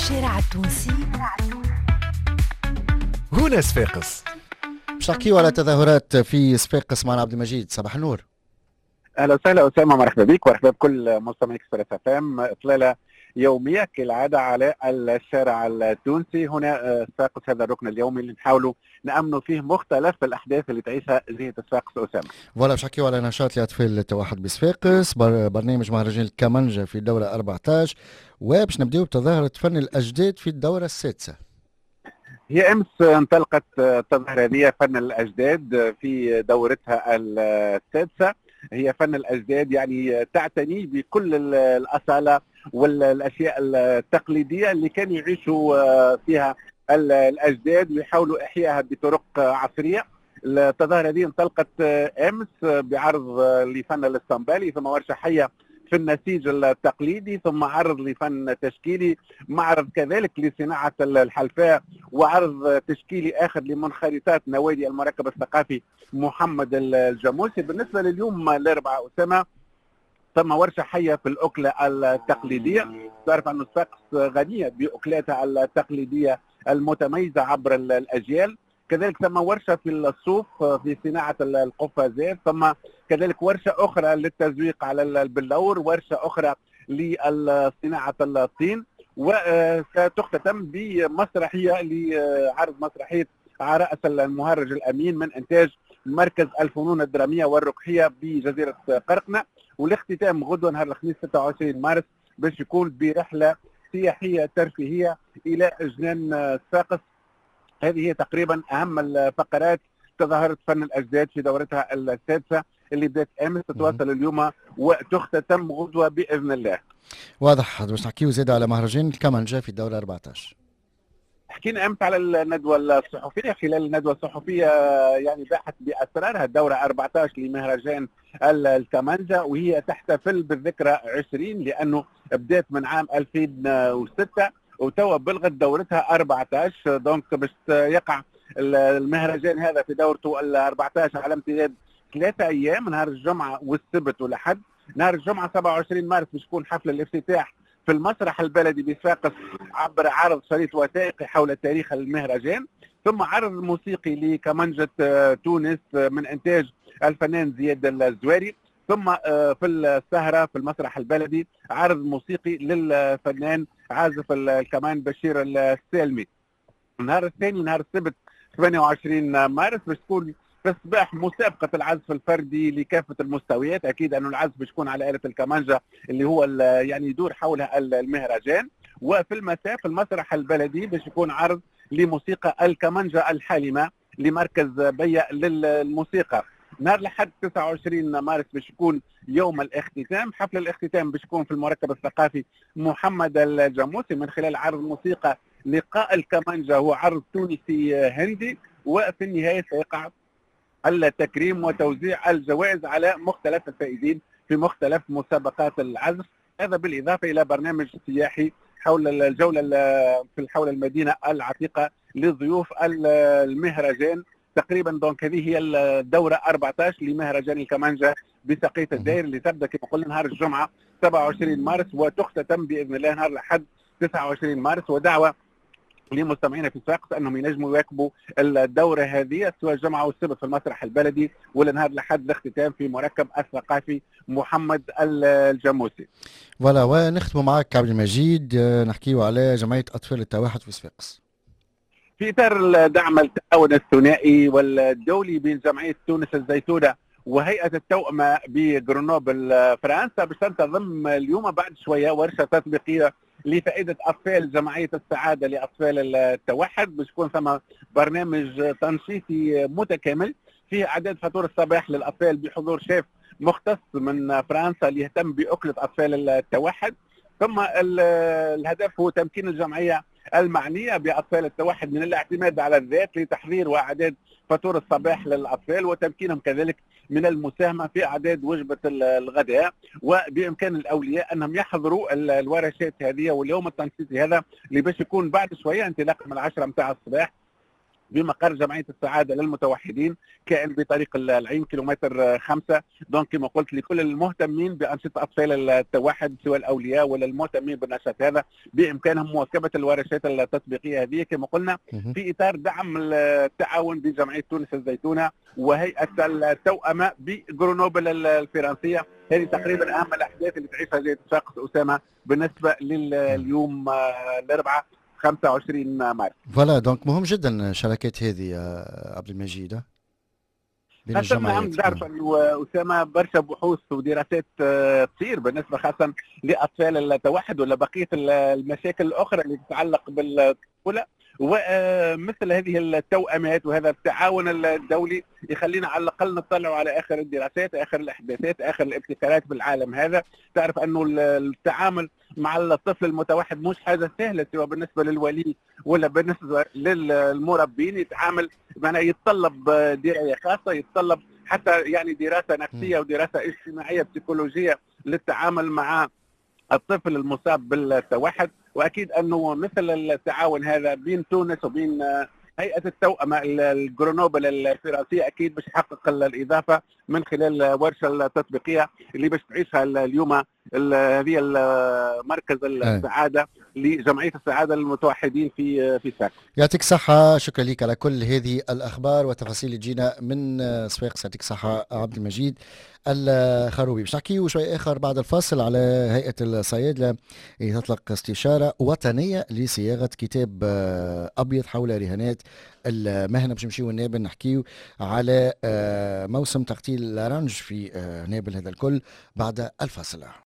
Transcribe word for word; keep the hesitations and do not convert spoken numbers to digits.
الشارع التونسي هنا صفاقس. باش نحكيو على تظاهرات في صفاقس مع عبد المجيد. صباح النور. اهلا وسهلا اسامه، مرحبا بك ومرحبا بكل مستمعي اكسبريس اف ام. اطلاله يوميه كالعاده على الشارع التونسي هنا صفاقس، هذا الركن اليومي اللي نحاولوا نامنوا فيه مختلف الاحداث اللي تعيشها جهه صفاقس اسامه. فوالا باش نحكيو على نشاط لاطفال التوحد بصفاقس، بر... برنامج مهرجان الكمانجه في الدوره أربعة عشر، وباش نبداو بتظاهره فن الاجداد في الدوره السادسه. هي امس انطلقت التظاهره هذه فن الاجداد في دورتها السادسه. هي فن الاجداد يعني تعتني بكل الاصاله والاشياء التقليديه اللي كانوا يعيشوا فيها الاجداد ويحاولوا احيائها بطرق عصريه. التظاهره هذه انطلقت امس بعرض لفن الاستنبالي، ثم ورشه حيه في النسيج التقليدي، ثم عرض لفن تشكيلي، معرض كذلك لصناعه الحلفاء، وعرض تشكيلي اخر لمنخرطات نوادي المركب الثقافي محمد الجاموسي. بالنسبه لليوم الاربعاء اسامه ثم ورشه حيه في الاكله التقليديه. تعرف ان صفاقس غنيه باكلاتها التقليديه المتميزه عبر الاجيال. كذلك ثم ورشه في الصوف في صناعه القفازات، ثم كذلك ورشه اخرى للتزويق على البلور، ورشه اخرى لصناعه الطين، وستختتم بمسرحيه لعرض مسرحيه عرائس المهرج الامين من انتاج مركز الفنون الدراميه والرقحيه بجزيره قرقنه. والاختتام غدوه نهار الخميس ستة وعشرين مارس باش يكون برحله سياحيه ترفيهيه الى جنان صفاقس. هذه هي تقريبا اهم الفقرات تظاهره فن الاجداد في دورتها السادسه اللي بدات امس تتواصل اليوم وتختتم غدوه باذن الله. واضح. باش نحكيو زاد على مهرجان الكمانجه في الدوره أربعة عشر. حكينا امس على الندوه الصحفيه. خلال الندوه الصحفيه يعني باحت باسرارها الدوره أربعة عشر لمهرجان الكمانجه، وهي تحتفل بالذكرى عشرين لانه بدات من عام ألفين وستة وتوا بلغت دورتها أربعة عشر. دونك باش يقع المهرجان هذا في دورته ال أربعة عشر على امتداد ثلاثة ايام، نهار الجمعه والسبت والاحد. نهار الجمعه سبعة وعشرين مارس باش يكون حفل الافتتاح في المسرح البلدي بصفاقس عبر عرض شريط وثائقي حول تاريخ المهرجان، ثم عرض موسيقي لكمانجة تونس من انتاج الفنان زياد الزواري، ثم في السهرة في المسرح البلدي عرض موسيقي للفنان عازف الكمان بشير السالمي. النهار الثاني نهار السبت ثمانية وعشرين مارس باش تكون في الصباح مسابقة العزف الفردي لكافة المستويات. أكيد أنه العزف باش يكون على آلة الكمانجة اللي هو يعني يدور حولها المهرجان. وفي المساء في المسرح البلدي باش يكون عرض لموسيقى الكمانجة الحالمة لمركز بيا للموسيقى. نهار الأحد تسعة وعشرين مارس باش يكون يوم الاختتام. حفل الاختتام باش يكون في المركب الثقافي محمد الجاموسي من خلال عرض موسيقى لقاء الكمانجة، هو عرض تونسي هندي. وفي النهاية سيقع التكريم وتوزيع الجوائز على مختلف الفائزين في مختلف مسابقات العزف. هذا بالإضافة إلى برنامج سياحي حول الجولة في حول المدينة العتيقة لضيوف المهرجان. تقريبا دونك هذه هي الدورة أربعة عشر لمهرجان الكمانجة بسقية الداير اللي تبدأ كما قلنا نهار الجمعة سبعة وعشرين مارس وتختتم بإذن الله نهار الأحد تسعة وعشرين مارس. ودعوة لمستمعينا في صفاقس انهم ينجموا يواكبوا الدوره هذه سواء الجمعه والسبت في المسرح البلدي ولا نهار الاحد الاختتام في مركب الثقافي محمد الجاموسي. فوالا. ونختموا معك عبد المجيد، نحكيوا على جمعيه اطفال التوحد في صفاقس. في اطار دعم التعاون الثنائي والدولي بين جمعيه تونس الزيتونه وهيئه التوأمه بغرنوبل فرنسا باش تنتظم اليوم بعد شويه ورشه تطبيقيه لفائده اطفال جمعيه السعاده لاطفال التوحد. باش يكون ثم برنامج تنشيطي متكامل فيه اعداد فطور الصباح للاطفال بحضور شيف مختص من فرنسا ليهتم باكله اطفال التوحد. ثم الهدف هو تمكين الجمعيه المعنيه باطفال التوحد من الاعتماد على الذات لتحضير واعداد فطور الصباح للاطفال، وتمكينهم كذلك من المساهمه في اعداد وجبه الغداء. وبامكان الاولياء انهم يحضروا الورشات هذه واليوم التنشيطي هذا اللي باش يكون بعد شويه انطلاقا من العشرة متاع الصباح بمقر جمعيه السعاده للمتوحدين، كائن بطريق العين كيلومتر خمسة. دونك كما قلت لكل المهتمين بانشطه اطفال التوحد سواء الاولياء ولا المهتمين بالنشاط هذا بامكانهم مواكبه الورشات التطبيقيه هذه كما قلنا مهم. في اطار دعم التعاون بجمعيه تونس الزيتونه وهيئه التوأمه بغرونوبل الفرنسيه. هذه تقريبا اهم الاحداث اللي تعيشها جزيره صفاقس اسامه بالنسبه لليوم الاربعاء خمسة وعشرين مارس. فوالا دونك مهم جدا الشراكات هذه يا عبد المجيد بين خاصة نعم الجمعيات. نعرف أنه أسامة برشا بحوث ودراسات آه، تصير بالنسبة خاصة لأطفال التوحد ولا بقية المشاكل الأخرى اللي تتعلق بالطفولة، ومثل هذه التوأمات وهذا التعاون الدولي يخلينا على الأقل نطلع على آخر الدراسات، آخر الإحداثات، آخر الابتكارات بالعالم هذا. تعرف أنه التعامل مع الطفل المتوحد مش حاجة سهلة سواء بالنسبة للولي ولا بالنسبة للمربين، يتعامل معناها يتطلب دراية خاصة، يتطلب حتى يعني دراسة نفسية ودراسة اجتماعية بسيكولوجية للتعامل مع الطفل المصاب بالتوحد. واكيد انه مثل التعاون هذا بين تونس وبين هيئه التوأمه الجرونوبل الفرنسيه اكيد باش يحقق الاضافه من خلال الورشه التطبيقيه اللي باش تعيشها اليوم هذه مركز السعاده لجمعيه السعاده للمتوحدين في في ساك. يعطيك صحة، شكرا لك على كل هذه الأخبار والتفاصيل اللي تجينا من صفاقس. يعطيك صحة عبد المجيد الخروبي. باش نحكيو شوي آخر بعد الفاصل على هيئة الصيادلة اللي تطلق استشارة وطنية لصياغة كتاب أبيض حول رهانات المهنة. باش نمشيو نابل نحكيو على موسم تقتيل الأرانج في نابل. هذا الكل بعد الفاصل.